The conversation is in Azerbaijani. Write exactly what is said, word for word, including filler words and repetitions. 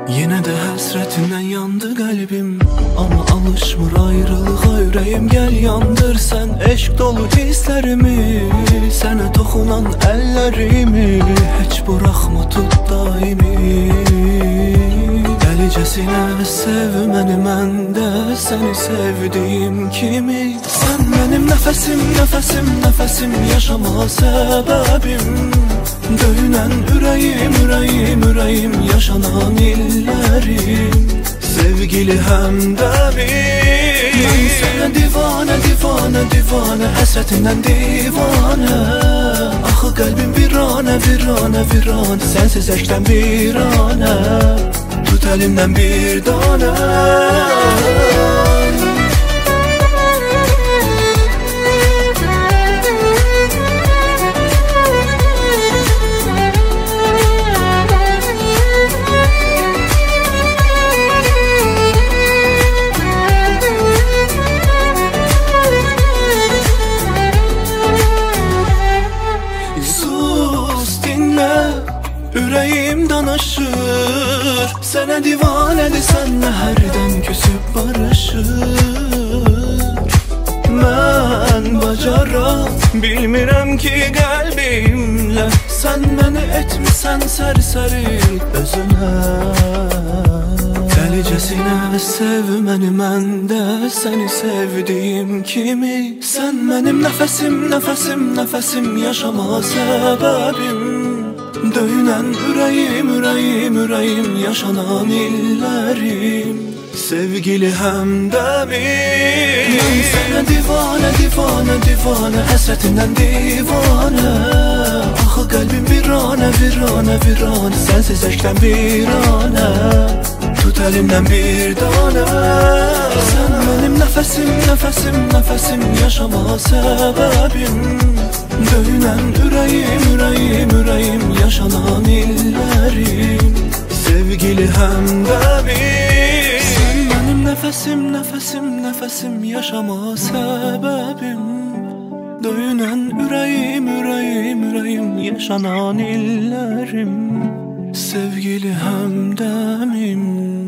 Yine de həsrətindən yandı qəlbim, amma alışmır ayrılığa ürəyim. Gəl yandır sən eşq dolu hisslərimi, sənə toxunan əllərimi, heç buraxma tut daimi. Dəlicəsinə sev məni, mən də səni sevdiyim kimi. Sən mənim nəfəsim, nəfəsim, nəfəsim, yaşama səbəbim. Döyünən ürəyim, ürəyim, ürəyim, yaşanan illərim, sevgili həmdəmim. Mən sənə divanə, divanə, divanə, həsrətindən divanə. Axı qəlbim viranə, viranə, viranə, sənsiz eşqdən viranə. Tut əlimdən bir danə. Ürəyim danışır, sənə divanədir, sənlə hərdən küsüb barışır. Mən bacaram, bilmirəm ki qəlbimlə, sən məni etmisən sərsəri özünə. Dəlicəsinə sev məni, mən də səni sevdiyim kimi. Sən mənim nəfəsim, nəfəsim, nəfəsim, yaşama səbəbim. Döyünən ürəyim, ürəyim, ürəyim, yaşanan illərim, sevgili həmdəmim. Mən sənə divanə, divanə, divanə, həsrətindən divanə. Axı qəlbim viranə, viranə, viranə, sənsiz eşqdən viranə. Tut əlimdən bir danə. Sən mənim nəfəsim, nəfəsim, nəfəsim, yaşama səbəbim. Döyünən ürəyim, ürəyim, ürəyim, yaşanan illərim, sevgili həmdəmim. Sən mənim nəfəsim, nəfəsim, nəfəsim, yaşama səbəbim. Döyünən ürəyim, ürəyim, ürəyim, yaşanan illərim, sevgili həmdəmim.